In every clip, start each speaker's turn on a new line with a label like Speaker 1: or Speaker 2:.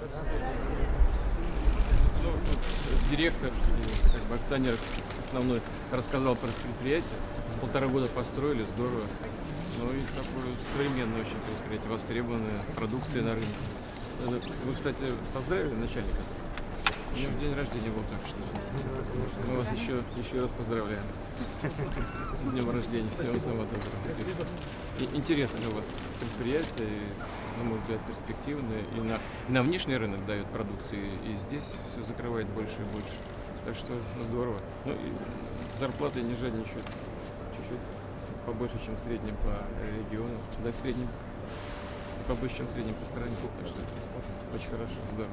Speaker 1: Ну, вот директор, как бы акционер основной, рассказал про предприятие. За 1,5 года построили, здорово. Ну и такое современное очень предприятие, востребованное, продукция на рынке. Вы, кстати, поздравили начальника? У него день рождения был, так что мы вас еще раз поздравляем с днем рождения. Всего вам самого доброго.
Speaker 2: Спасибо.
Speaker 1: И интересно у вас предприятие, и, на мой взгляд, перспективное, и на внешний рынок дает продукцию, и здесь все закрывает больше и больше. Так что здорово. Ну и зарплаты не жадничают, чуть-чуть побольше, чем в среднем по региону, да, в среднем побольше, чем в среднем по стране. Так что очень хорошо, здорово.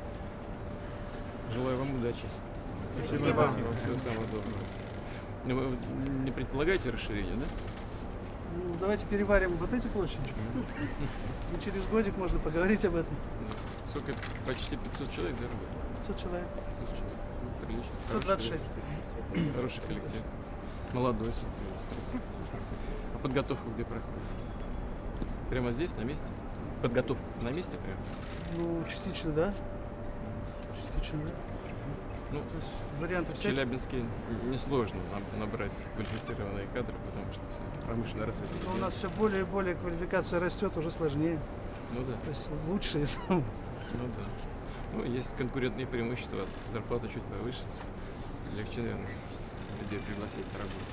Speaker 1: Желаю вам удачи.
Speaker 2: Спасибо вам.
Speaker 1: Всего самого доброго. Ну, вы не предполагаете расширение, да?
Speaker 2: Ну, давайте переварим вот эти площади. И через годик можно поговорить об этом.
Speaker 1: Сколько? Почти 500 человек заработали.
Speaker 2: 500 человек.
Speaker 1: 500 человек. Ну, прилично.
Speaker 2: 126.
Speaker 1: Хороший коллектив. Молодой, смотрю. А подготовку где проходит? Прямо здесь, на месте? Подготовка на месте прямо?
Speaker 2: Ну, частично, да. Частично, да.
Speaker 1: Ну,
Speaker 2: То есть варианты
Speaker 1: в
Speaker 2: всякие.
Speaker 1: Челябинске несложно набрать квалифицированные кадры, потому что все промышленно развитые.
Speaker 2: Но у нас все более и более квалификация растет, уже сложнее.
Speaker 1: Ну да,
Speaker 2: То есть лучшие.
Speaker 1: ну да. Ну, есть конкурентные преимущества, у вас зарплата чуть повыше. Легче, наверное, людей пригласить на работу.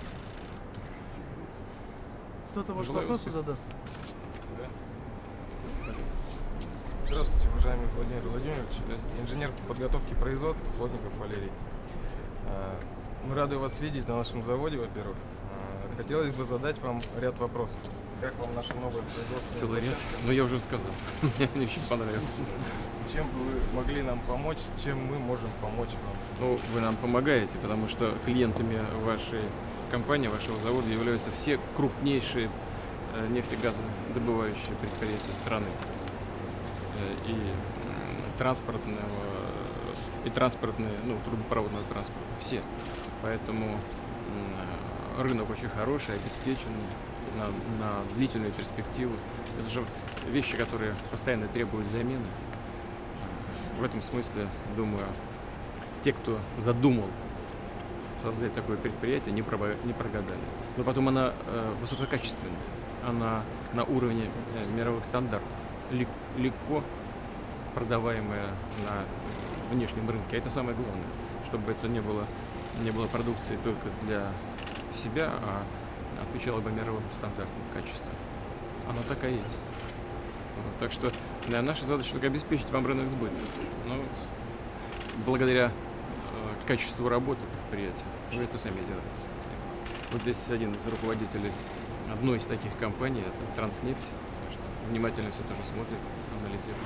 Speaker 2: Кто-то, может,
Speaker 1: Желаю
Speaker 2: вопросы
Speaker 1: успеха.
Speaker 2: задаст?
Speaker 1: Да? Пожалуйста.
Speaker 3: Здравствуйте, уважаемый Владимир Владимирович, инженер по подготовке производства Плотников Валерий. Мы рады вас видеть на нашем заводе, во-первых. Хотелось бы задать вам ряд вопросов. Как вам наша новая производственная
Speaker 1: Целый ряд.
Speaker 3: площадка?
Speaker 1: Но я уже сказал. Мне очень понравилось.
Speaker 3: Чем бы вы могли нам помочь, чем мы можем помочь вам?
Speaker 1: Ну, вы нам помогаете, потому что клиентами вашей компании, вашего завода являются все крупнейшие нефтегазодобывающие предприятия страны. И транспортные, ну, трубопроводного транспорта. Все. Поэтому рынок очень хороший, обеспеченный на длительную перспективу. Это же вещи, которые постоянно требуют замены. В этом смысле, думаю, те, кто задумал создать такое предприятие, не прогадали. Но потом она высококачественная, она на уровне мировых стандартов, легко продаваемая на внешнем рынке. Это самое главное, чтобы это не было продукции только для себя, а отвечала бы мировым стандартам качества. Она такая есть. Вот, так что наша задача только обеспечить вам рынок сбыта. Но благодаря качеству работы предприятия вы это сами делаете. Вот здесь один из руководителей одной из таких компаний, это Транснефть. Так что внимательно все тоже смотрит, анализирует.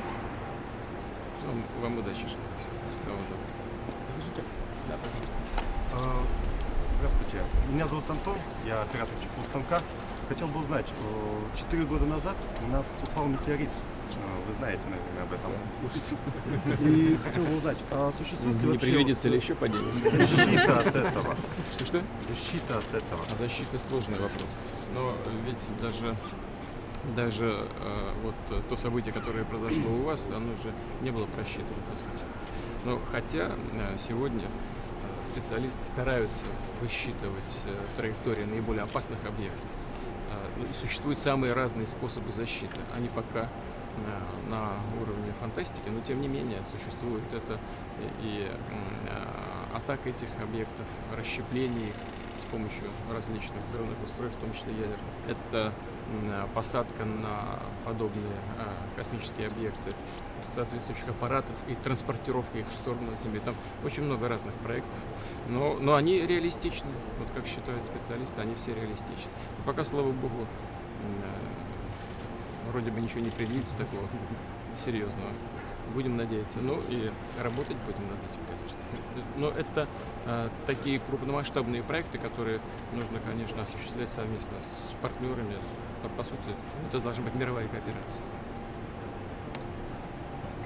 Speaker 1: Вам удачи. Всего доброго.
Speaker 4: Да, пожалуйста. Здравствуйте. Меня зовут Антон, я оператор ЧПУ станка. Хотел бы узнать, 4 года назад у нас упал метеорит. Вы знаете, наверное, об этом. И хотел бы узнать, а существует ли
Speaker 1: Не
Speaker 4: вообще
Speaker 1: приведется ли еще падение?
Speaker 4: защита от этого?
Speaker 1: Что?
Speaker 4: Защита от этого.
Speaker 1: А защита сложный вопрос. Но ведь даже вот то событие, которое произошло у вас, оно же не было просчитано, по сути. Но хотя сегодня специалисты стараются высчитывать траектории наиболее опасных объектов. Существуют самые разные способы защиты. Они пока на уровне фантастики, но тем не менее существует это и атака этих объектов, расщепление их с помощью различных взрывных устройств, в том числе ядерных. Это посадка на подобные космические объекты соответствующих аппаратов и транспортировка их в сторону Земли. Там очень много разных проектов, но они реалистичны. Вот как считают специалисты, они все реалистичны. И пока, слава богу, вроде бы ничего не предвидится такого серьезного. Будем надеяться. Ну и работать будем над этим, конечно. Но это такие крупномасштабные проекты, которые нужно, конечно, осуществлять совместно с партнерами. По сути, это должна быть мировая кооперация.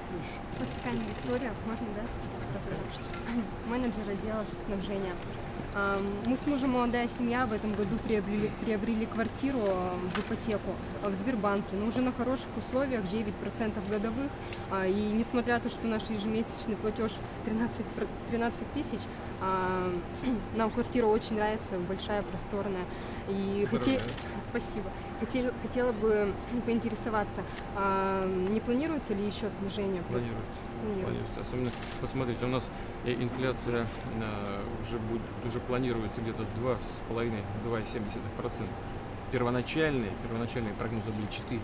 Speaker 5: Пускай Виктория, можно, да? Менеджер отдела снабжения. Мы с мужем молодая семья, в этом году приобрели квартиру в ипотеку в Сбербанке, но уже на хороших условиях, 9% годовых. И несмотря на то, что наш ежемесячный платеж 13 тысяч, нам квартира очень нравится, большая, просторная. И спасибо. Хотела бы поинтересоваться, не планируется ли еще снижение?
Speaker 1: Планируется. Особенно, посмотрите, у нас инфляция уже планируется где-то 2,5-2,7%. Первоначальные прогнозы были 4%.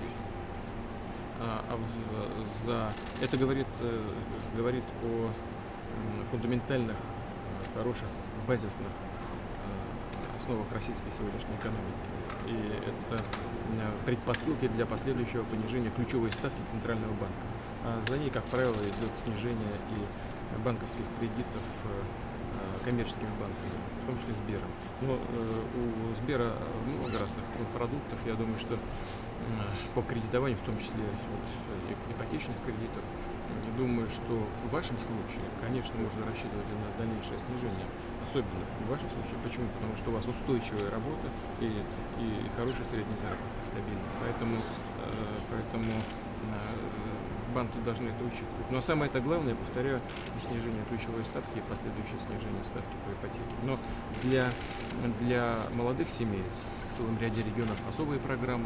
Speaker 1: Это говорит о фундаментальных, хороших, базисных основах российской сегодняшней экономики. И это предпосылки для последующего понижения ключевой ставки Центрального банка. А за ней, как правило, идет снижение и банковских кредитов коммерческими банками, в том числе Сбером. Но у Сбера много разных продуктов. Я думаю, что по кредитованию, в том числе ипотечных кредитов, думаю, что в вашем случае, конечно, можно рассчитывать на дальнейшее снижение. Особенно в вашем случае. Почему? Потому что у вас устойчивая работа и хороший средний заработок, стабильный. Поэтому банки должны это учитывать. Но самое это главное, повторяю, снижение ключевой ставки и последующее снижение ставки по ипотеке. Но для молодых семей в целом ряде регионов особые программы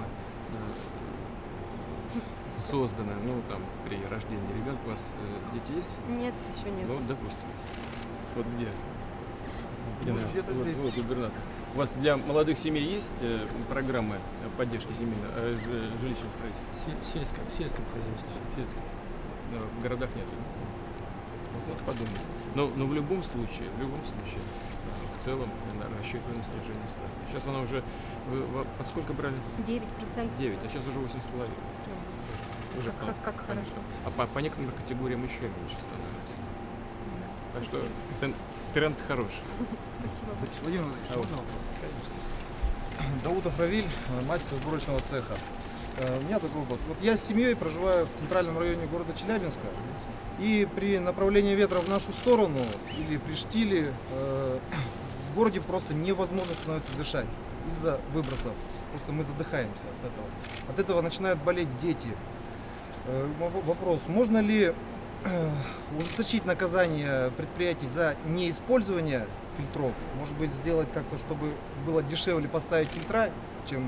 Speaker 1: созданы. Ну, там, при рождении ребенка у вас дети есть?
Speaker 5: Нет, еще нет.
Speaker 1: Ну, допустим. Вот где?
Speaker 2: Может, где-то здесь.
Speaker 1: Вот, губернатор. У вас для молодых семей есть программы поддержки семейного жилищного строительства?
Speaker 6: Сельском хозяйстве.
Speaker 1: Сельском. В городах нет. Вот подумайте. Но в любом случае, в целом рассчитываем на снижение ставки. Сейчас она уже, вы под сколько брали?
Speaker 5: 9%.
Speaker 1: 9, а сейчас уже 8,5. Уже
Speaker 5: Как хорошо.
Speaker 1: А по некоторым категориям еще меньше становится. Так что тренд хороший.
Speaker 5: Спасибо большое.
Speaker 6: Владимир Владимирович, можно вопрос? Конечно. Даутов Равиль, мастер сборочного цеха. У меня такой вопрос. Вот я с семьей проживаю в центральном районе города Челябинска, и при направлении ветра в нашу сторону или при штиле в городе просто невозможно становится дышать из-за выбросов. Просто мы задыхаемся от этого. От этого начинают болеть дети. Вопрос, можно ли ужесточить наказание предприятий за неиспользование фильтров? Может быть, сделать как-то, чтобы было дешевле поставить фильтра, чем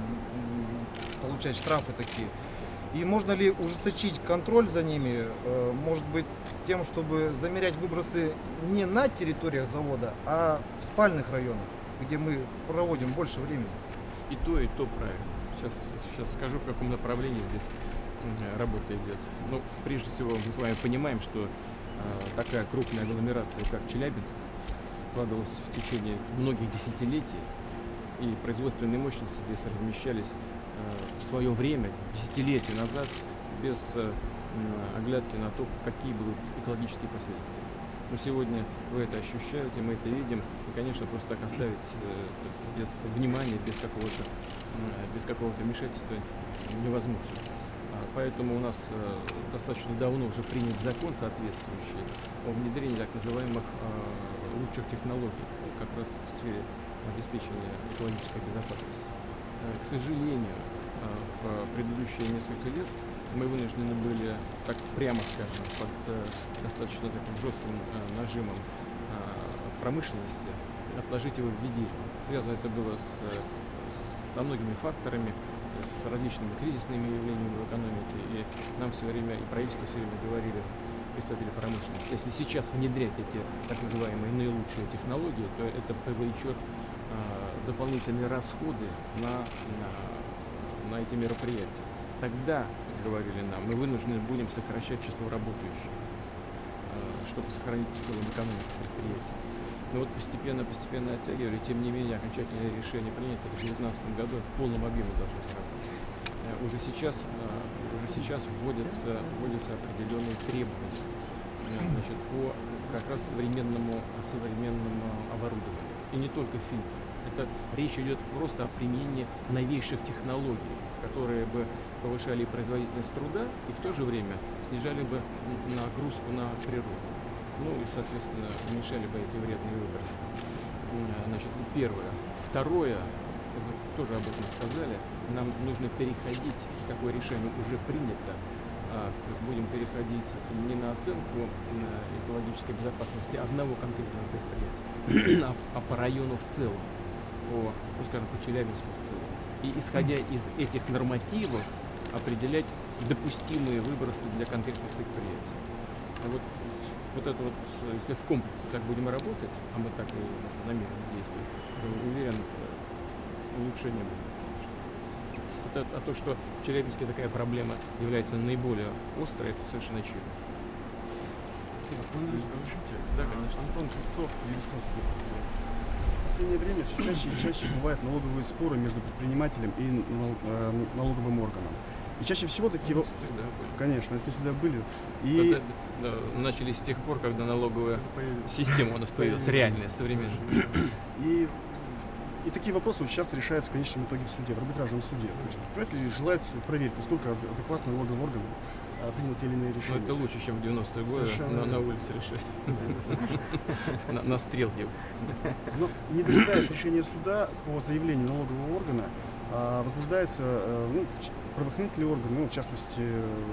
Speaker 6: получать штрафы такие? И можно ли ужесточить контроль за ними, может быть, тем, чтобы замерять выбросы не на территориях завода, а в спальных районах, где мы проводим больше времени?
Speaker 1: И то правильно. Сейчас скажу, в каком направлении здесь работа идет. Ну, прежде всего, мы с вами понимаем, что такая крупная агломерация, как Челябинск, складывалась в течение многих десятилетий, и производственные мощности здесь размещались в свое время, десятилетия назад, без оглядки на то, какие будут экологические последствия. Но сегодня вы это ощущаете, мы это видим, и, конечно, просто так оставить без внимания, без какого-то вмешательства невозможно. Поэтому у нас достаточно давно уже принят закон соответствующий о внедрении так называемых лучших технологий, как раз в сфере обеспечения экологической безопасности. К сожалению, в предыдущие несколько лет мы вынуждены были, так прямо скажем, под достаточно таким жестким нажимом промышленности отложить его введение. Связано это было со многими факторами, с различными кризисными явлениями в экономике, и нам все время, и правительство все время говорили, представители промышленности, если сейчас внедрять эти так называемые наилучшие технологии, то это повлечет дополнительные расходы на эти мероприятия. Тогда, говорили нам, мы вынуждены будем сокращать число работающих, чтобы сохранить в целом экономику предприятий. Но вот постепенно оттягивали, тем не менее окончательное решение принято в 2019 году, в полном объеме должно сработать. Уже сейчас вводятся определенные требования, значит, по как раз современному оборудованию. И не только фильтр. Это речь идет просто о применении новейших технологий, которые бы повышали производительность труда и в то же время снижали бы нагрузку на природу. Ну и, соответственно, уменьшали бы эти вредные выбросы. Значит, первое. Второе, вы тоже об этом сказали, нам нужно переходить, такое решение уже принято, будем переходить не на оценку экологической безопасности одного конкретного предприятия, а по району в целом, ну, скажем, по Челябинску в целом. И исходя из этих нормативов определять допустимые выбросы для конкретных предприятий. Вот это вот, если в комплексе так будем работать, а мы так и намерены действовать, уверен, улучшение будет. А то, что в Челябинске такая проблема является наиболее острой, это совершенно очевидно.
Speaker 4: Спасибо. Разрешите?
Speaker 1: Да, конечно.
Speaker 4: Антон Шевцов, юрисконсульт. В последнее время все чаще и чаще бывают налоговые споры между предпринимателем и налоговым органом. И чаще всего такие...
Speaker 1: Всегда были.
Speaker 4: Конечно, это всегда были. И...
Speaker 1: Это, начались с тех пор, когда налоговая система у нас появилась, реальная, современная.
Speaker 4: И такие вопросы очень часто решаются в конечном итоге в суде, в арбитражном суде. То есть предприниматели желают проверить, насколько адекватно налоговый орган принял те или иные
Speaker 1: Но
Speaker 4: решения.
Speaker 1: это лучше, чем в 90-е годы на улице решать. На стрелке.
Speaker 4: Но не дожидаясь решения суда по заявлению налогового органа, возбуждается правоохранительный орган, в частности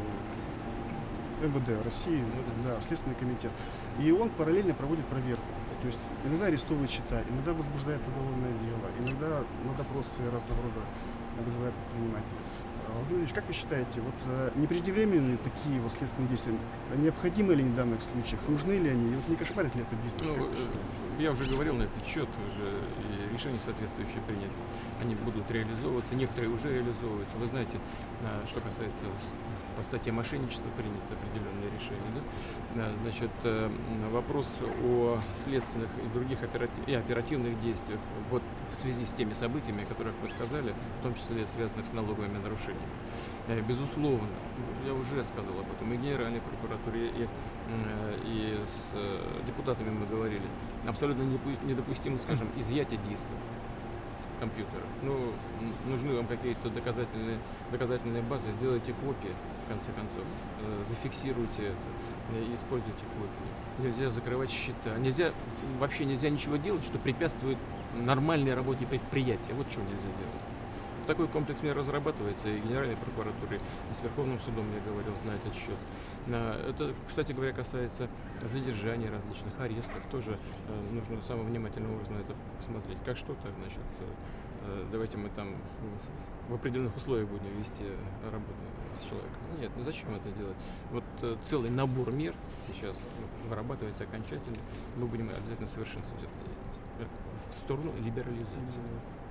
Speaker 4: МВД России, да, Следственный комитет. И он параллельно проводит проверку. То есть иногда арестовывает счета, иногда возбуждает уголовное дело, иногда на допросы разного рода вызывает предпринимателей. Владимир Ильич, как вы считаете, не преждевременные ли такие следственные действия? Необходимы ли они в данных случаях? Нужны ли они? И не кошмарит ли это бизнес?
Speaker 1: Я уже говорил на этот счет, уже и решения соответствующие приняты. Они будут реализовываться, некоторые уже реализовываются. Вы знаете, что касается по статье мошенничества приняты определенные решения. Да? Значит, вопрос о следственных и других оперативных действиях вот в связи с теми событиями, о которых вы сказали, в том числе связанных с налоговыми нарушениями. Безусловно, я уже сказал об этом, и в Генеральной прокуратуре, и с депутатами мы говорили, абсолютно недопустимо, скажем, изъятие дисков компьютеров. Нужны вам какие-то доказательные базы, сделайте копии, в конце концов, зафиксируйте это и используйте копии. Нельзя закрывать счета, вообще нельзя ничего делать, что препятствует нормальной работе предприятия. Вот чего нельзя делать. Такой комплекс мер разрабатывается и Генеральной прокуратурой, и с Верховным судом, я говорил на этот счет. Это, кстати говоря, касается задержаний различных, арестов. Тоже нужно самым внимательным образом это посмотреть. Как что так, значит, давайте мы там в определенных условиях будем вести работу с человеком. Нет, зачем это делать? Целый набор мер сейчас вырабатывается окончательно. Мы будем обязательно совершенствовать эту деятельность в сторону либерализации.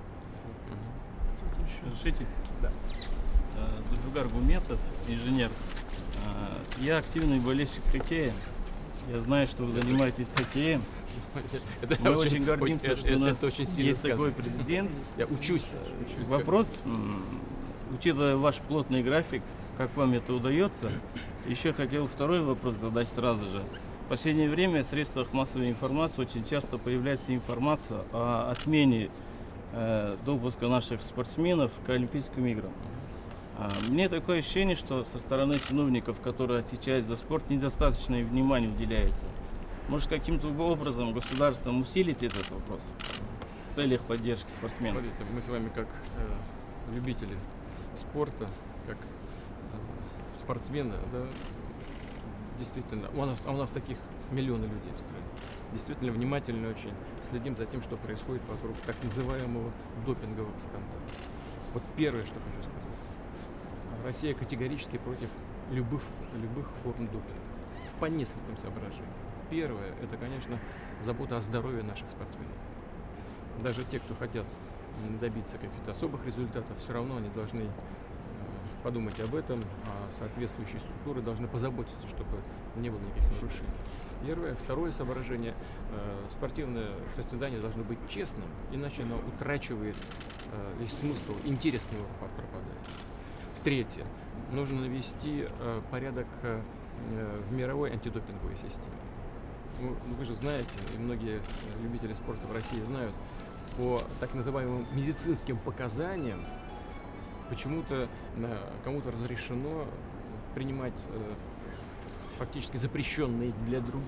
Speaker 7: Разрешите? Да. Зульфигар Гуметов, инженер. Я активный болельщик хоккея. Я знаю, что вы занимаетесь хоккеем. Мы очень гордимся, что у нас есть такой президент.
Speaker 1: Я учусь.
Speaker 7: Вопрос, учитывая ваш плотный график, как вам это удается? Еще хотел второй вопрос задать сразу же. В последнее время в средствах массовой информации очень часто появляется информация о отмене допуска наших спортсменов к Олимпийским играм. Мне такое ощущение, что со стороны чиновников, которые отвечают за спорт, недостаточно внимания уделяется. Может, каким-то образом государством усилить этот вопрос в целях поддержки спортсменов?
Speaker 1: Смотрите, мы с вами как любители спорта, как спортсмены, да, действительно, у нас таких миллионы людей в стране. Действительно внимательно очень следим за тем, что происходит вокруг так называемого допингового скандала. Вот первое, что хочу сказать. Россия категорически против любых форм допинга. По нескольким соображениям. Первое, это, конечно, забота о здоровье наших спортсменов. Даже те, кто хотят добиться каких-то особых результатов, все равно они должны подумать об этом, а соответствующие структуры должны позаботиться, чтобы не было никаких нарушений. Первое. Второе соображение. Спортивное состязание должно быть честным, иначе оно утрачивает весь смысл, интерес к нему пропадает. Третье. Нужно навести порядок в мировой антидопинговой системе. Вы же знаете, и многие любители спорта в России знают, по так называемым медицинским показаниям почему-то кому-то разрешено принимать фактически запрещенные для других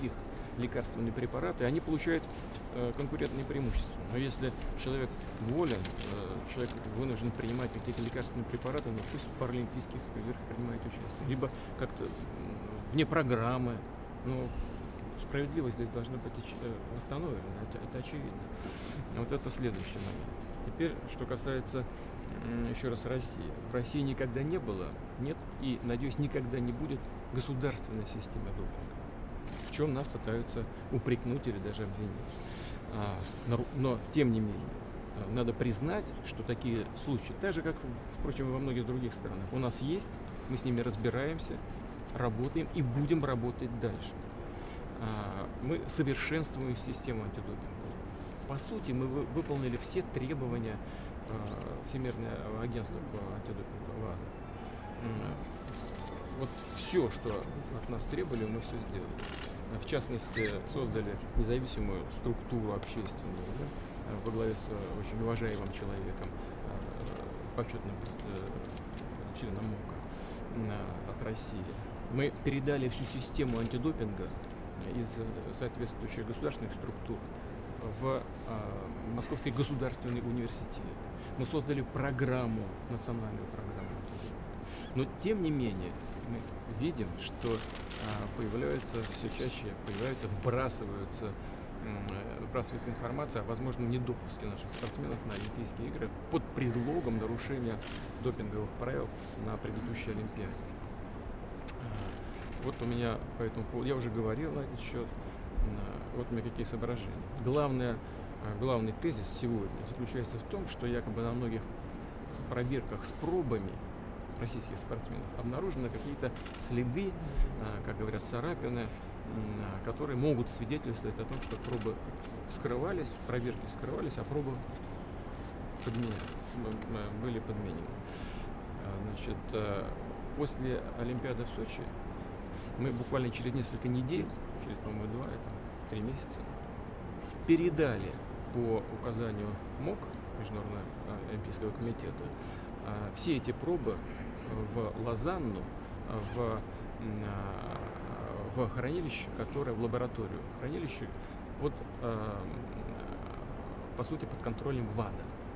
Speaker 1: лекарственные препараты, они получают конкурентные преимущества. Но если человек болен, человек вынужден принимать какие-то лекарственные препараты, ну пусть в паралимпийских играх принимает участие. Либо как-то вне программы. Ну, справедливость здесь должна быть восстановлена, это очевидно. Вот это следующий момент. Теперь, что касается еще раз России. В России никогда не было, нет и, надеюсь, никогда не будет государственной системы допинга, в чем нас пытаются упрекнуть или даже обвинить. Но, тем не менее, надо признать, что такие случаи, так же, как, впрочем, и во многих других странах, у нас есть, мы с ними разбираемся, работаем и будем работать дальше. Мы совершенствуем систему антидопинга. По сути, мы выполнили все требования Всемирного агентства по антидопингу ВАДА. Вот все, что от нас требовали, мы все сделали. В частности, создали независимую структуру общественную, да, во главе с очень уважаемым человеком, почетным членом МОКа от России. Мы передали всю систему антидопинга из соответствующих государственных структур в Московский государственный университет. Мы создали программу, национальную программу. Но тем не менее мы видим, что появляется все чаще, вбрасывается информация о возможном недопуске наших спортсменов на Олимпийские игры под предлогом нарушения допинговых правил на предыдущей Олимпиаде. Вот у меня по этому поводу, я уже говорил на этот счет, вот у меня какие соображения. Главный тезис сегодня заключается в том, что якобы на многих пробирках с пробами российских спортсменов обнаружены какие-то следы, как говорят, царапины, которые могут свидетельствовать о том, что пробы вскрывались, пробирки вскрывались, а пробы были подменены. Значит, после Олимпиады в Сочи мы буквально через несколько недель, через, по-моему, 3 месяца, передали по указанию МОК, Международного олимпийского комитета, все эти пробы в Лозанну, в хранилище, которое в лабораторию, хранилище по сути, под контролем ВАДА.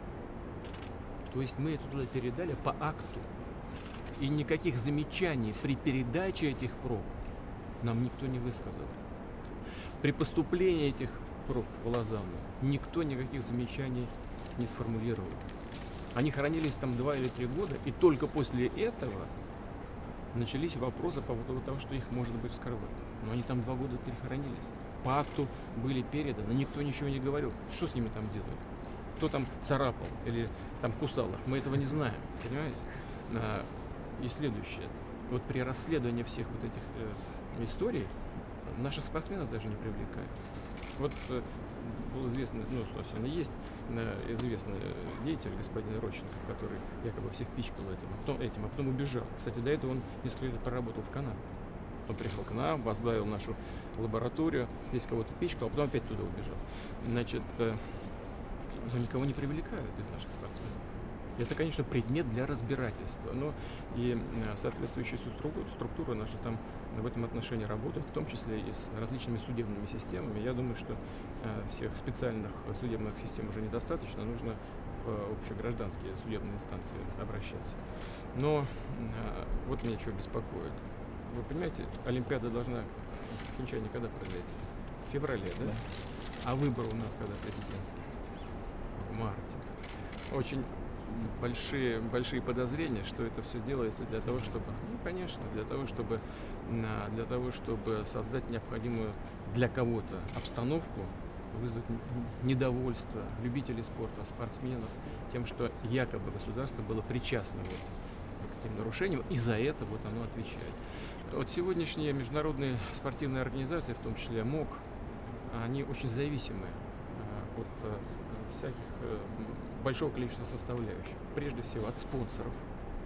Speaker 1: То есть мы это туда передали по акту. И никаких замечаний при передаче этих проб нам никто не высказал. При поступлении этих проб в Лозанну никто никаких замечаний не сформулировал. Они хранились там 2 или 3 года, и только после этого начались вопросы по поводу того, что их, может быть, вскрывать. Но они там 2 года хранились. По акту были переданы, никто ничего не говорил. Что с ними там делают? Кто там царапал или там кусал их? Мы этого не знаем, понимаете? И следующее. Вот при расследовании всех вот этих историй наших спортсменов даже не привлекают. Вот был известный, ну, собственно, есть известный деятель, господин Родченков, который якобы всех пичкал этим, а потом убежал. Кстати, до этого он несколько лет проработал в Канаде. Он приехал к нам, возглавил нашу лабораторию, здесь кого-то пичкал, а потом опять туда убежал. Значит, никого не привлекают из наших спортсменов. Это, конечно, предмет для разбирательства, но и соответствующие структуры наши там в этом отношении работают, в том числе и с различными судебными системами. Я думаю, что всех специальных судебных систем уже недостаточно, нужно в общегражданские судебные инстанции обращаться. Но вот меня что беспокоит. Вы понимаете, Олимпиада должна в Пхенчхане когда произойти? В феврале, да? А выборы у нас когда президентские? В марте. Очень большие подозрения, что это все делается для того, чтобы, ну, конечно, для того, чтобы создать необходимую для кого-то обстановку, вызвать недовольство любителей спорта, спортсменов, тем, что якобы государство было причастно вот к этим нарушениям, и за это вот оно отвечает. Вот сегодняшние международные спортивные организации, в том числе МОК, они очень зависимы от всяких большого количества составляющих. Прежде всего от спонсоров,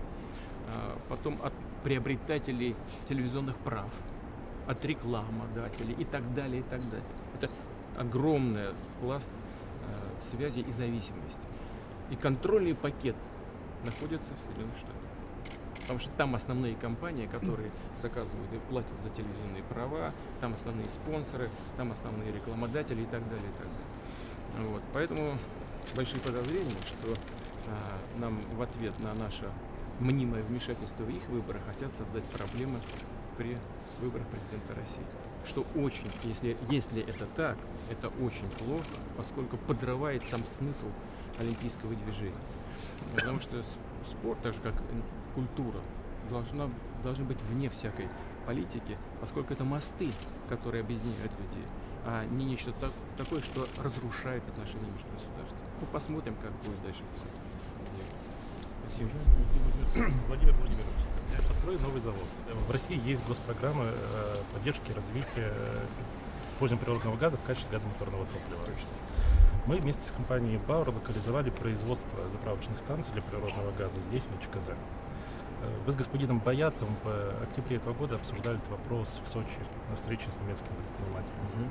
Speaker 1: потом от приобретателей телевизионных прав, от рекламодателей и так далее, и так далее. Это огромный пласт связей и зависимости. И контрольный пакет находится в Соединенных Штатах. Потому что там основные компании, которые заказывают и платят за телевизионные права, там основные спонсоры, там основные рекламодатели и так далее, и так далее. Вот. Поэтому большие подозрения, что нам в ответ на наше мнимое вмешательство в их выборы хотят создать проблемы при выборах президента России. Что очень, если это так, это очень плохо, поскольку подрывает сам смысл олимпийского движения. Потому что спорт, так же как культура, должны быть вне всякой политики, поскольку это мосты, которые объединяют людей, а не нечто такое, что разрушает отношения между государствами. Ну, посмотрим, как будет дальше все двигаться. Спасибо.
Speaker 8: Владимир Владимирович, построен новый завод. В России есть госпрограмма поддержки развития использования природного газа в качестве газомоторного топлива. Мы вместе с компанией Бауэр локализовали производство заправочных станций для природного газа здесь, на ЧКЗ. Вы с господином Баятом в октябре этого года обсуждали этот вопрос в Сочи на встрече с немецким предпринимателем.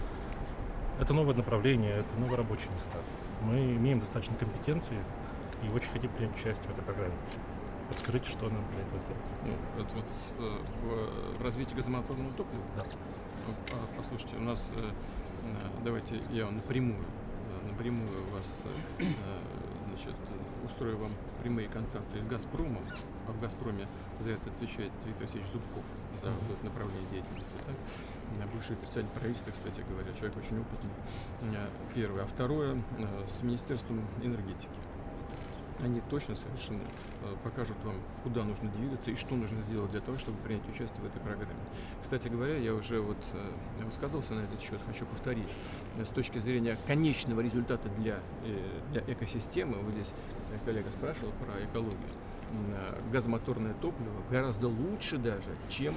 Speaker 8: Это новое направление, это новые рабочие места. Мы имеем достаточно компетенции и очень хотим принять участие в этой программе. Подскажите, что нам для этого сделать?
Speaker 1: Ну, это вот в развитии газомоторного топлива?
Speaker 8: Да.
Speaker 1: Послушайте, у нас, давайте я напрямую вас, значит, устрою вам прямые контакты с «Газпромом», а в «Газпроме» за это отвечает Виктор Алексеевич Зубков, за это направление деятельности. Так? Бывший председатель правительства, кстати говоря, человек очень опытный. Первое. А второе, с Министерством энергетики. Они точно совершенно покажут вам, куда нужно двигаться и что нужно сделать для того, чтобы принять участие в этой программе. Кстати говоря, я уже высказывался на этот счет, хочу повторить. С точки зрения конечного результата для экосистемы, вот здесь коллега спрашивал про экологию, газомоторное топливо гораздо лучше даже, чем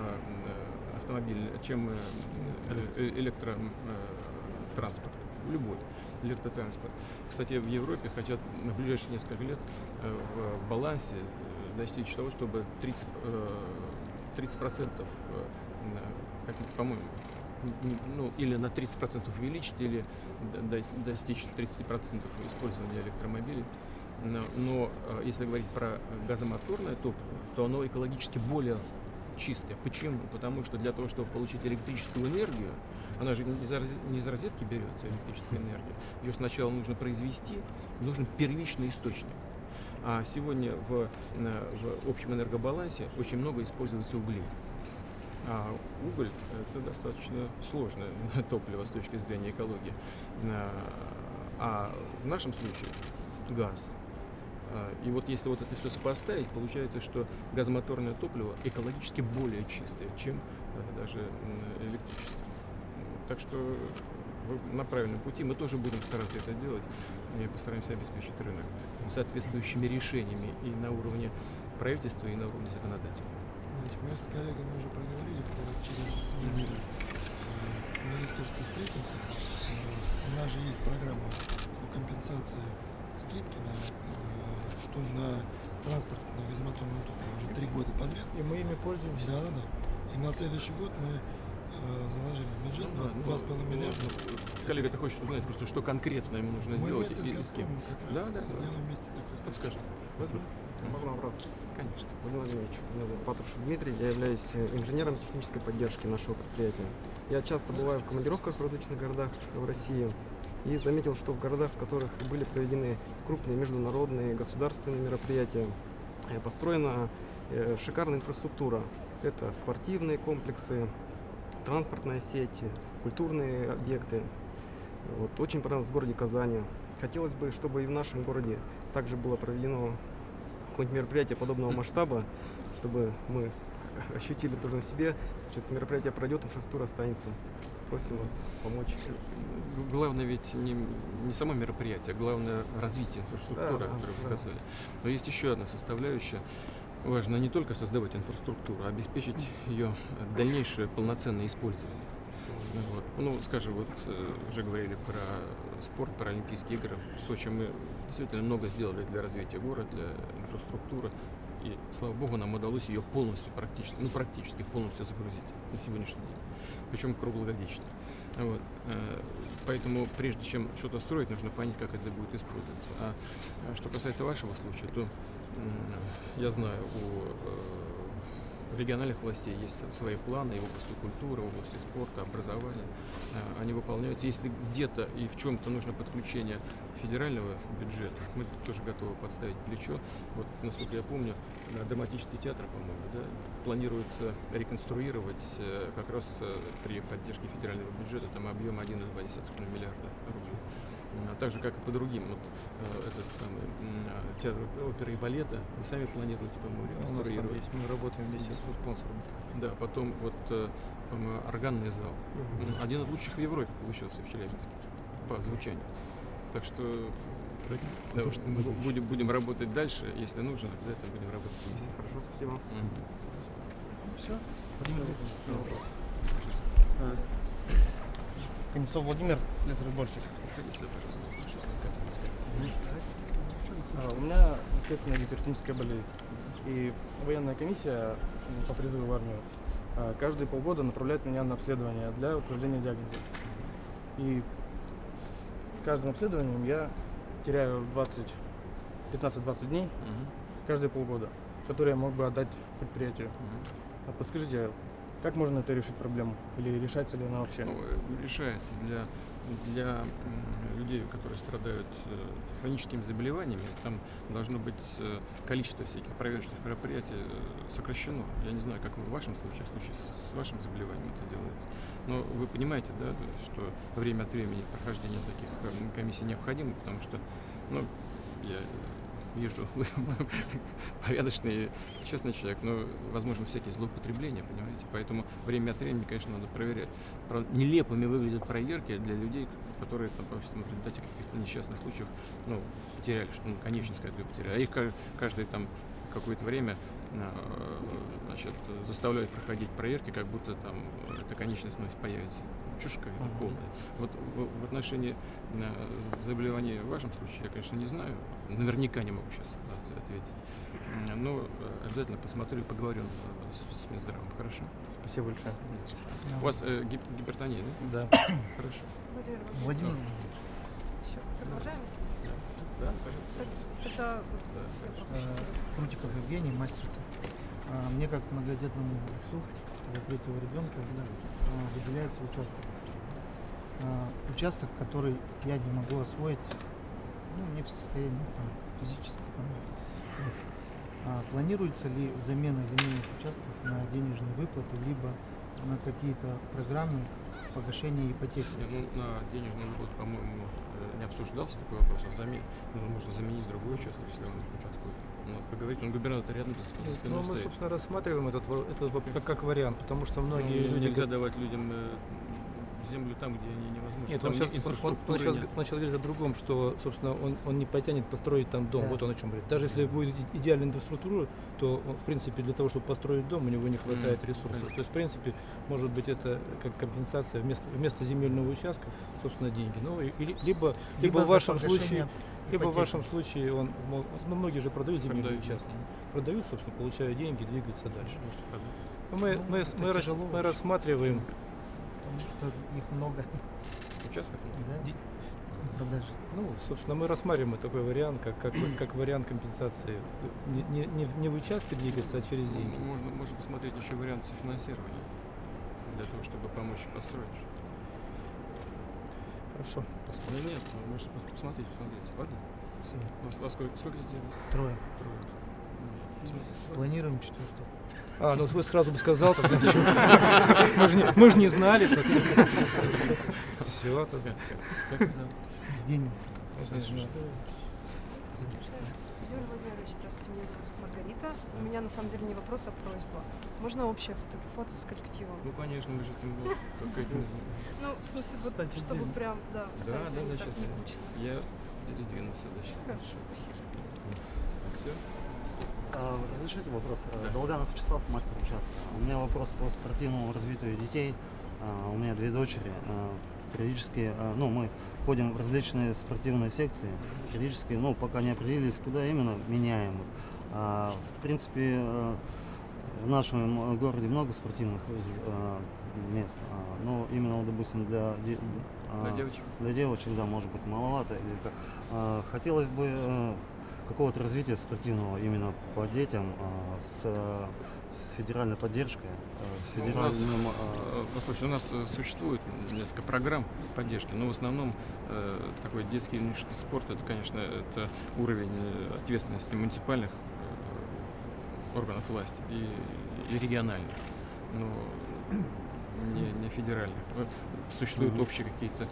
Speaker 1: электротранспорт. Любой электротранспорт. Кстати, в Европе хотят на ближайшие несколько лет в балансе достичь того, чтобы 30%, по-моему, ну, или на 30% увеличить, или достичь 30% использования электромобилей. Но если говорить про газомоторное топливо, то оно экологически более чистое. Почему? Потому что для того, чтобы получить электрическую энергию, она же не из розетки берется, электрическая энергия. Ее сначала нужно произвести, нужен первичный источник. А сегодня в общем энергобалансе очень много используется углей. А уголь – это достаточно сложное топливо с точки зрения экологии. А в нашем случае газ. И вот если вот это все сопоставить, получается, что газомоторное топливо экологически более чистое, чем даже электричество. Так что вы на правильном пути. Мы тоже будем стараться это делать и постараемся обеспечить рынок соответствующими решениями и на уровне правительства, и на уровне законодателя.
Speaker 9: Мы с коллегами уже проговорили, как раз через неделю в министерстве встретимся. У нас же есть программа по компенсации скидки на транспорт, на газомоторное топливо уже 3 года подряд.
Speaker 2: И мы ими пользуемся.
Speaker 9: Да. И на следующий год мы заложили в бюджет 2,5 миллиарда.
Speaker 1: Коллега, ты хочешь узнать просто, что конкретно ему нужно
Speaker 9: Мы
Speaker 1: сделать
Speaker 9: вместе
Speaker 1: и
Speaker 9: с
Speaker 1: с кем?
Speaker 9: Газпромом как раз сделаем вместе такой.
Speaker 1: Подскажи.
Speaker 10: Можно вопрос?
Speaker 1: Конечно.
Speaker 10: Владимир Владимирович, меня зовут Патрушев Дмитрий, я являюсь инженером технической поддержки нашего предприятия. Я часто бываю в командировках в различных городах в России и заметил, что в городах, в которых были проведены крупные международные государственные мероприятия, построена шикарная инфраструктура. Это спортивные комплексы, транспортная сеть, культурные объекты. Вот, очень понравилось в городе Казани. Хотелось бы, чтобы и в нашем городе также было проведено какое-нибудь мероприятие подобного масштаба, чтобы мы ощутили тоже на себе, что это мероприятие пройдет, инфраструктура останется. Просим вас помочь.
Speaker 1: Главное ведь не само мероприятие, главное развитие инфраструктуры, о которой вы сказали. Но есть еще одна составляющая. Важно не только создавать инфраструктуру, а обеспечить ее дальнейшее полноценное использование. Вот. Ну, скажем, вот уже говорили про спорт, про Олимпийские игры. В Сочи мы действительно много сделали для развития города, для инфраструктуры. И, слава богу, нам удалось ее полностью, практически полностью загрузить на сегодняшний день. Причем круглогодично. Вот. Поэтому, прежде чем что-то строить, нужно понять, как это будет использоваться. А что касается вашего случая, то я знаю, у региональных властей есть свои планы и в области культуры, в области спорта, образования. Они выполняются. Если где-то и в чем-то нужно подключение федерального бюджета, мы тоже готовы подставить плечо. Вот, насколько я помню, драматический театр, по-моему, да, планируется реконструировать как раз при поддержке федерального бюджета, там объем 1,2 миллиарда рублей. Так же, как и по другим. Вот, этот самый театр оперы и балета вы сами планируете, по-моему, реконструировать.
Speaker 6: Мы работаем вместе с спонсором.
Speaker 1: Да, потом вот органный зал. Один из лучших в Европе получился в Челябинске по звучанию. Так что, да, мы будем работать дальше, если нужно, обязательно будем работать вместе.
Speaker 10: Хорошо, спасибо.
Speaker 2: Все?
Speaker 6: Конецов Владимир, слесарь-сборщик. У меня естественная гипертоническая болезнь. И военная комиссия по призыву в армию каждые полгода направляет меня на обследование для утверждения диагноза. И с каждым обследованием я теряю 15-20 дней каждые полгода, которые я мог бы отдать предприятию. Подскажите, как можно это решить проблему? Или решается ли она вообще?
Speaker 1: Ну, решается для людей, которые страдают хроническими заболеваниями. Там должно быть количество всяких проверочных мероприятий сокращено. Я не знаю, как в вашем случае, в случае с вашим заболеванием это делается. Но вы понимаете, да, что время от времени прохождение таких комиссий необходимо, потому что, ну, я вижу, вы порядочный, честный человек, но, возможно, всякие злоупотребления, понимаете? Поэтому время от времени, конечно, надо проверять. Нелепыми выглядят проверки для людей, которые, допустим, в результате каких-то несчастных случаев, ну, потеряли, что, ну, конечность какую-то потеряли. А их каждое там какое-то время, значит, заставляют проходить проверки, как будто там эта конечность вновь появится. Чушь какая-то полная. Вот в отношении заболеваний в вашем случае я, конечно, не знаю. Наверняка не могу сейчас ответить. Но обязательно посмотрю и поговорю с Минздравом. Хорошо?
Speaker 6: Спасибо большое.
Speaker 1: У вас гипертония, да?
Speaker 6: Да.
Speaker 1: Хорошо.
Speaker 2: Владимир.
Speaker 5: Еще продолжаем?
Speaker 1: Да, пожалуйста.
Speaker 5: Это
Speaker 2: Крутиков Евгений, мастерица. Мне как многодетному отцу за третьего ребенка выделяется участок. Участок, который я не могу освоить, ну, не в состоянии, там, физически. Планируется ли замена земельных участков на денежные выплаты, либо на какие-то программы погашения ипотеки?
Speaker 1: Ну, на денежный выплат, по-моему, не обсуждался такой вопрос, можно заменить другой участок, если он подходит. Ну, как говорите, он губернатор рядом за спиной
Speaker 6: Ну, мы,
Speaker 1: стоит.
Speaker 6: собственно, рассматриваем этот как вариант, потому что многие люди...
Speaker 1: Нельзя давать людям землю там, где они невозможно.
Speaker 6: Нет,
Speaker 1: там
Speaker 6: он сейчас начал говорить о другом, что, собственно, он не потянет построить там дом. Да. Вот он о чем говорит. Даже если будет идеальная инфраструктура, то, в принципе, для того, чтобы построить дом, у него не хватает ресурсов. То есть, в принципе, может быть, это как компенсация вместо земельного участка, собственно, деньги. Ну, либо в вашем случае... Либо в вашем случае ну, многие же продают земельные участки. Продают, собственно, получают деньги, двигаются дальше. Мы рассматриваем.
Speaker 2: Потому что их много.
Speaker 1: Участков?
Speaker 2: Да? Продажи.
Speaker 6: Ну, собственно, мы рассматриваем такой вариант, как вариант компенсации. Не в участке двигаться, а через деньги.
Speaker 1: Можно посмотреть еще вариант софинансирования для того, чтобы помочь построить что-то.
Speaker 6: Хорошо, посмотрим.
Speaker 1: Нет, можете посмотреть, ладно?
Speaker 2: Спасибо.
Speaker 1: У вас сколько детей?
Speaker 2: Трое. Планируем четвертого.
Speaker 6: Ну вы сразу бы сказал, тогда мы же не знали. Все, тогда.
Speaker 2: Евгений.
Speaker 5: Владимир Владимирович, здравствуйте, меня зовут Маргарита. У меня на самом деле не вопрос, а просьба. Можно общее фото с коллективом?
Speaker 1: Ну, конечно, мы же там какая-то...
Speaker 5: Ну, в смысле, вот, чтобы прям, да, встать,
Speaker 1: да,
Speaker 5: так
Speaker 1: сейчас
Speaker 5: не кучно.
Speaker 1: Я передвинулся, да, сейчас.
Speaker 5: Хорошо, спасибо.
Speaker 1: Все?
Speaker 11: Разрешите вопрос?
Speaker 1: Да.
Speaker 11: Долганов Вячеслав, мастер участка. У меня вопрос по спортивному развитию детей. У меня две дочери. Периодически, мы ходим в различные спортивные секции. Периодически, пока не определились, куда именно, меняем. В принципе, в нашем городе много спортивных мест. Но именно, допустим, для девочек, да, может быть, маловато. Хотелось бы какого-то развития спортивного именно по детям с федеральной поддержкой.
Speaker 1: У нас существует несколько программ поддержки, но в основном такой детский юношеский спорт, это, конечно, это уровень ответственности муниципальных органов власти и региональных, но не федеральных. Существуют общие какие-то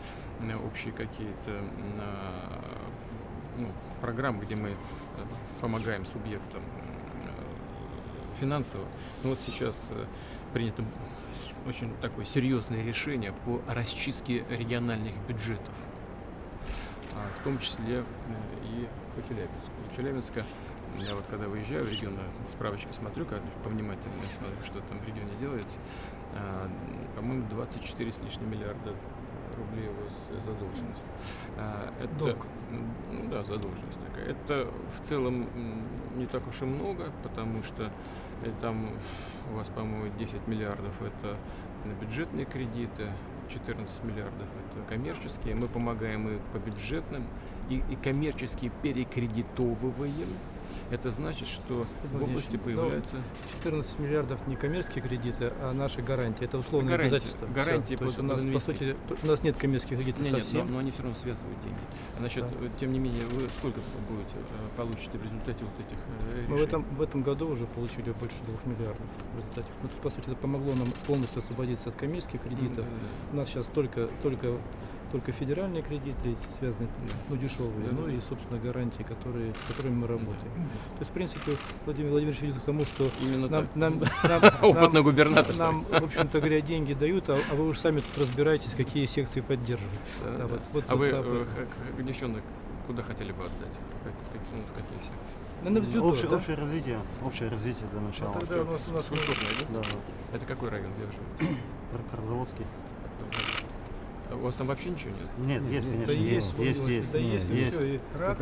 Speaker 1: программы, где мы помогаем субъектам финансово. Но вот сейчас принято очень такое серьезное решение по расчистке региональных бюджетов, в том числе и по Челябинску. Челябинска, я вот когда выезжаю в регион, справочки смотрю, как повнимательнее смотрю, что там в регионе делается, по-моему, 24 с лишним миллиарда рублей задолженность.
Speaker 2: Долг.
Speaker 1: Да, задолженность такая. Это в целом не так уж и много, потому что там у вас, по-моему, 10 миллиардов это бюджетные кредиты, 14 миллиардов это коммерческие. Мы помогаем и по бюджетным, и коммерческие перекредитовываем. Это значит, что в области появляются...
Speaker 12: 14 миллиардов не коммерческие кредиты, а наши гарантии. Это условные обязательства.
Speaker 1: Гарантии.
Speaker 12: То есть у нас, по сути, у нас нет коммерческих кредитов совсем.
Speaker 1: Но они все равно связывают деньги. Значит, тем не менее, вы сколько получите в результате вот этих решений?
Speaker 12: Мы в этом году уже получили больше 2 миллиардов в результате. Ну, по сути, это помогло нам полностью освободиться от коммерческих кредитов. У нас сейчас только федеральные кредиты, связанные, дешевые, и, собственно, гарантии, с которыми мы работаем. То есть, в принципе, Владимир Владимирович ведет к тому, что нам в общем-то говоря, деньги дают, а вы уж сами тут разбираетесь, какие секции поддерживать.
Speaker 1: Вы девчонок куда хотели бы отдать? В какие секции?
Speaker 11: Общее развитие для начала.
Speaker 12: Тогда у нас
Speaker 11: да.
Speaker 1: Это какой район, где вы живете?
Speaker 11: Карзаводский.
Speaker 1: У вас там вообще ничего нет?
Speaker 11: Нет, есть, конечно, есть.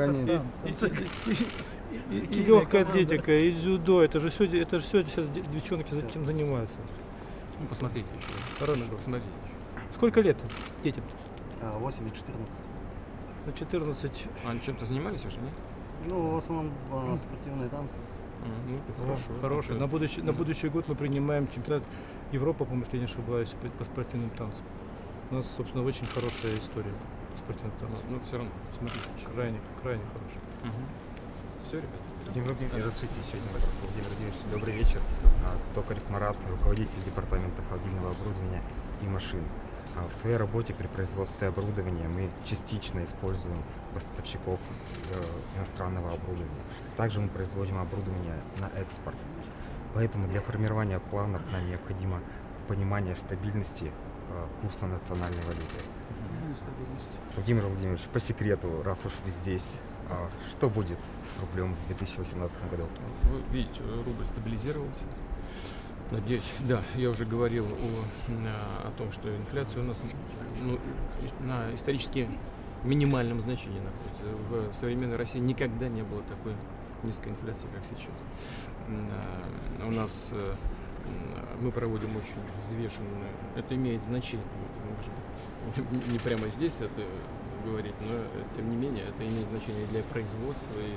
Speaker 12: И легкая атлетика, и дзюдо, это же все сейчас девчонки этим занимаются.
Speaker 1: Ну, посмотрите еще.
Speaker 12: Хорошо.
Speaker 1: Посмотрите еще.
Speaker 12: Сколько лет детям?
Speaker 11: 8 и 14.
Speaker 12: На 14.
Speaker 1: Они чем-то занимались уже, нет?
Speaker 11: Ну, в основном спортивные танцы.
Speaker 12: Хорошо. На будущий год мы принимаем чемпионат Европы, по-моему, если я не ошибаюсь, по спортивным танцам. У нас, собственно, очень хорошая история спортивных танцев.
Speaker 1: Ну, все равно, смотрите.
Speaker 12: Крайне хорошая.
Speaker 1: Все, ребята.
Speaker 13: Владимир Владимирович, разрешите еще один вопрос. Владимир Владимирович, добрый вечер. Токарев Марат, руководитель департамента холодильного оборудования и машин. В своей работе при производстве оборудования мы частично используем поставщиков иностранного оборудования. Также мы производим оборудование на экспорт. Поэтому для формирования планов нам необходимо понимание стабильности курса национальной валюты. Владимир Владимирович, по секрету, раз уж вы здесь, что будет с рублем в 2018 году?
Speaker 1: Вы видите, рубль стабилизировался. Надеюсь, да, я уже говорил о том, что инфляция у нас на исторически минимальном значении находится. В современной России никогда не было такой низкой инфляции, как сейчас. У нас мы проводим очень взвешенную, это имеет значение, может быть, не прямо здесь это говорить, но тем не менее это имеет значение для производства и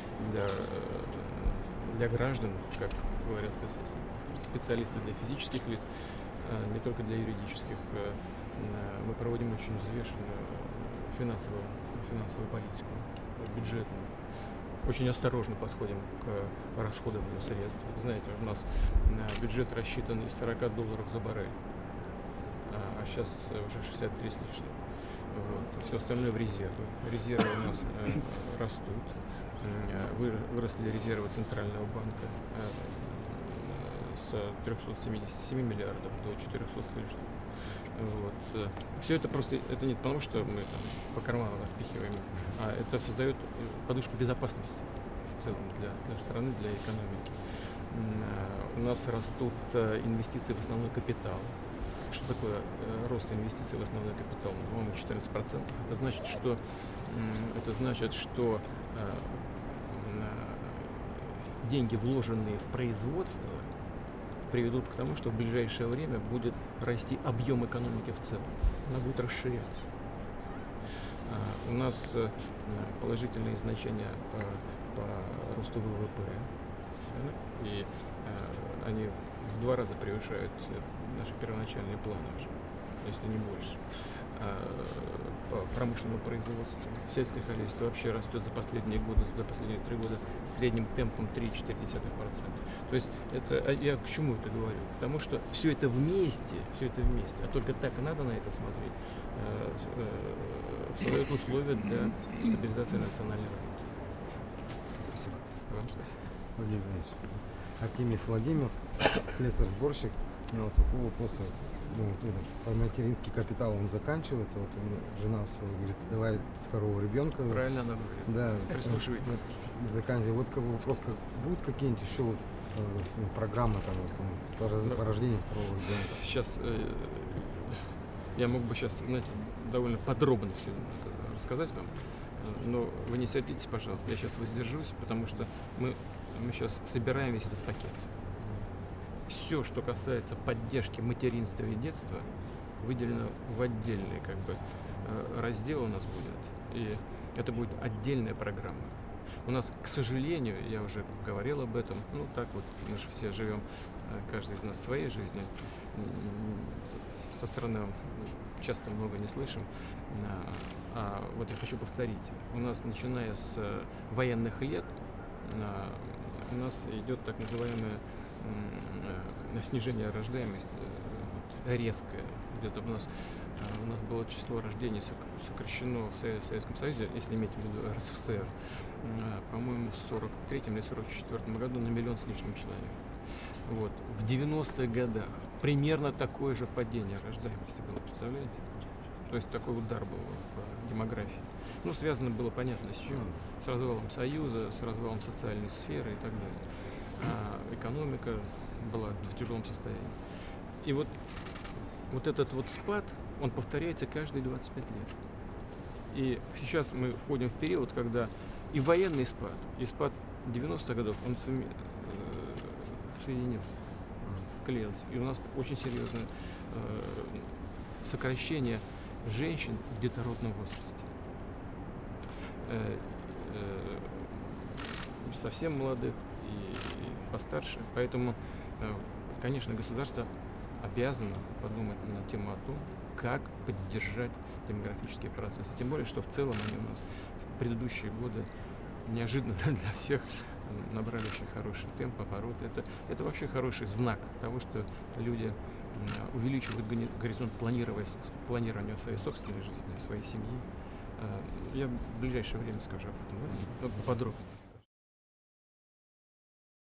Speaker 1: для граждан, как говорят специалисты, для физических лиц, не только для юридических. Мы проводим очень взвешенную финансовую политику, бюджетную. Очень осторожно подходим к расходованию средств. Знаете, у нас бюджет рассчитан из $40 за баррель, а сейчас уже 63 с лишним. Вот. Все остальное в резервы. Резервы у нас растут. Выросли резервы Центрального банка с 377 миллиардов до 400 с лишним. Вот. Все это просто, это не потому, что мы там по карману распихиваем, а это создает подушку безопасности в целом для страны, для экономики. У нас растут инвестиции в основной капитал. Что такое рост инвестиций в основной капитал? По-моему, 14%. Это значит, что деньги, вложенные в производство, приведут к тому, что в ближайшее время будет расти объем экономики в целом. Она будет расширяться. У нас положительные значения по росту ВВП, да, и они в 2 раза превышают наши первоначальные планы уже, если не больше. По промышленному производству, сельское хозяйство вообще растет за последние годы, за последние 3 года средним темпом 3,4%. То есть это, я к чему это говорю? Потому что все это вместе, а только так и надо на это смотреть, создает условия для стабилизации национальной работы.
Speaker 13: Спасибо.
Speaker 1: Вам спасибо.
Speaker 14: Владимир Ильич, Акимев Владимир, слесарь-сборщик. У меня вот такой вопрос. Материнский капитал, он заканчивается. Вот у меня жена все говорит, давай 2-го ребенка.
Speaker 1: Правильно она говорит.
Speaker 14: Да.
Speaker 1: Прислушивайтесь.
Speaker 14: Заканчивается. Вот как бы вопрос, как будут какие-нибудь еще программы по рождению 2-го ребенка?
Speaker 1: Сейчас я мог бы сейчас, знаете, довольно подробно все рассказать вам, но вы не садитесь, пожалуйста, я сейчас воздержусь, потому что мы сейчас собираем весь этот пакет. Все, что касается поддержки материнства и детства, выделено в отдельный раздел у нас будет, и это будет отдельная программа. У нас, к сожалению, я уже говорил об этом, ну так вот, мы же все живем, каждый из нас своей жизнью, со стороны часто много не слышим, а вот я хочу повторить, у нас, начиная с военных лет, у нас идет так называемое снижение рождаемости резкое. Где-то у нас было число рождений сокращено в Советском Союзе, если иметь в виду РСФСР, по-моему, в 43-м или 44-м году на 1 миллион с лишним человек. Вот. В 90-х годах примерно такое же падение рождаемости было, представляете? То есть такой удар был по демографии. Ну, связано было понятно с чем. С развалом Союза, с развалом социальной сферы и так далее. А экономика была в тяжелом состоянии. И вот этот вот спад, он повторяется каждые 25 лет. И сейчас мы входим в период, когда и военный спад, и спад 90-х годов, он соединился, склеился. И у нас очень серьезное сокращение женщин в детородном возрасте. Совсем молодых и постарше. Поэтому, конечно, государство обязано подумать на тему о том, как поддержать демографические процессы. Тем более, что в целом они у нас в предыдущие годы неожиданно для всех набрали очень хороший темп, оборот. Это вообще хороший знак того, что люди увеличивают горизонт планирования своей собственной жизни, своей семьи. Я в ближайшее время скажу об этом подробно.